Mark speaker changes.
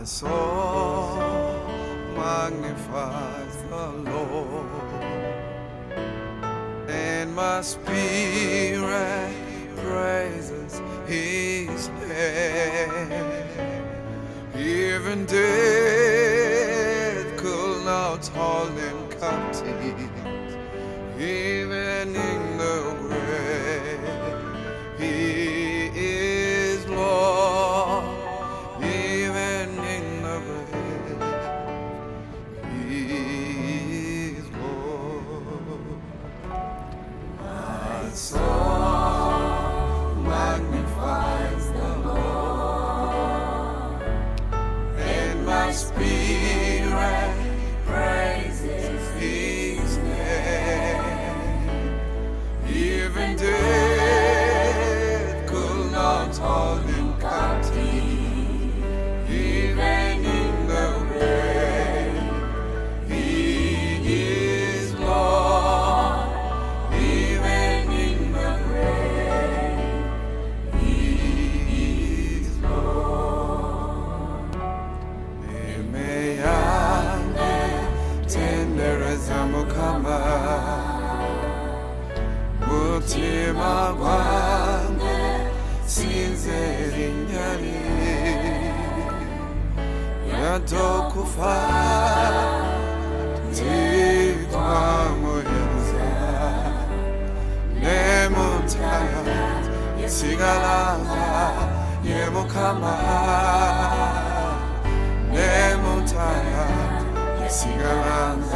Speaker 1: My soul magnifies the Lord, and my spirit praises His name. Even death could not hold Him captive, even in the grave. He is Lord, even in the grave. He is Lord. My soul magnifies the Lord, and my spirit praises His name. Even death could not hold Him captive, even in the grave. He is Lord, even in the grave. He is Lord. Emeyange tendereza Mukama, mutima gwange sinzera inyali, yadokufa nditwamuyenza, nemutaya sigalanga ye Mukama, nemutaya sigalanga